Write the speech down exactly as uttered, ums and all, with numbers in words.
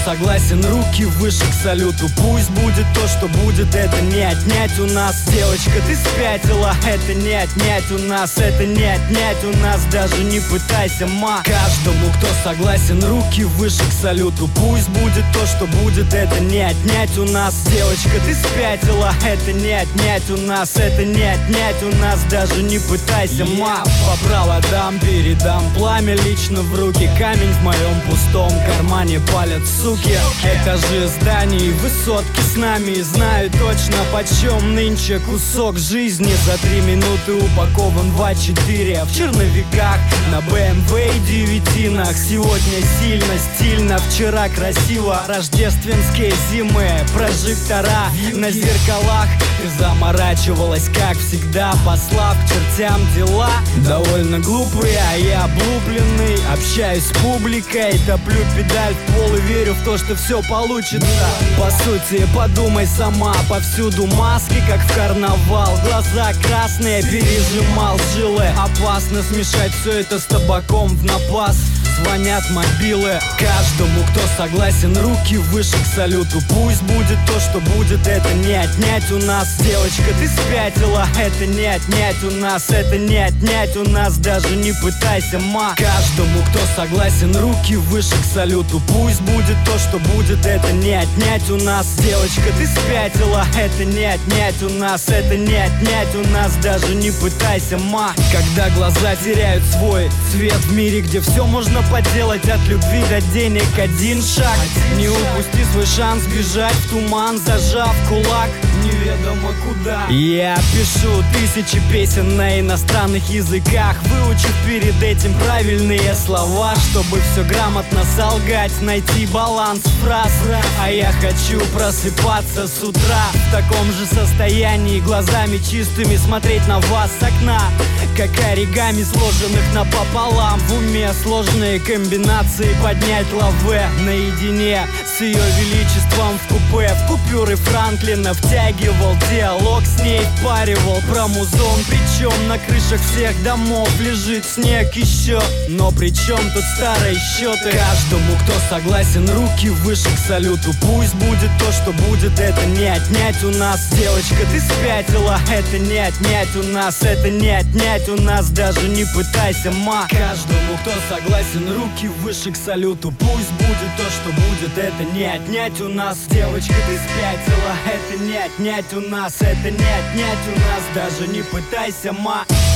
согласен, руки выше к салюту. Пусть будет то, что будет, это не отнять у нас. Девочка, ты спятила, это не отнять у нас. Это не отнять у нас, даже не пытайся, ма. Каждому, кто согласен, руки выше к салюту. Пусть будет то, что будет, это не отнять у нас. Девочка, ты спятила, это не отнять у нас. Это не отнять у нас, даже не пытайся, ма. По проводам передам пламя лично в руки. Камень в моем пустом кармане палят суки. Этажи зданий, высотки с нами. И знаю точно, почем нынче кусок жизни. За три минуты упакован в а четыре. В черновиках на бэ эм вэ и девятинах. Сегодня сильно, стильно, вчера красиво. Рождественские зимы, прожектора на зеркалах. Ты заморачивалась, как всегда, послав к чертям дела. Довольно глупые, а я облупленный. Общаюсь с публикой, топлю педаль в пол и верю в то, что все получится. По сути, подумай сама, повсюду маски, как в карнавал. Глаза красные, пережимал жилы. Опасно смешать все это с табаком в напас. Звонят мобилы. Каждому, кто согласен, руки выше к салюту. Пусть будет то, что будет, это не отнять у нас. Девочка, ты спятила, это не отнять у нас. Это не отнять у нас, даже не пытайся, ма. Каждому, кто согласен, руки выше к салюту. Пусть будет то, что будет, это не отнять у нас. Девочка, ты спятила, это не отнять у нас. Это не отнять у нас, даже не пытайся, ма. Когда глаза теряют свой цвет в мире, где все можно поделать, от любви до денег один шаг. Не упусти свой шанс бежать в туман, зажав кулак неведомо куда. Я пишу тысячи песен на иностранных языках, выучив перед этим правильные слова, чтобы все грамотно солгать, найти баланс фраз. А я хочу просыпаться с утра в таком же состоянии, глазами чистыми смотреть на вас с окна, как оригами сложенных напополам. В уме сложные комбинации, поднять лаве наедине с ее величеством в купе. В купюры Франклина втягивал диалог, с ней впаривал про музон. Причем на крышах всех домов лежит снег еще. Но при чем тут старые счеты? Каждому, кто согласен, руки выше к салюту. Пусть будет то, что будет, это не отнять у нас. Девочка, ты спятила, это не отнять у нас. Это не отнять у нас, даже не пытайся, ма. Каждому, кто согласен, руки выше к салюту. Пусть будет то, что будет, это не отнять у нас. Девочка, ты спятила, это не отнять у нас. Это не отнять у нас, даже не пытайся, ма.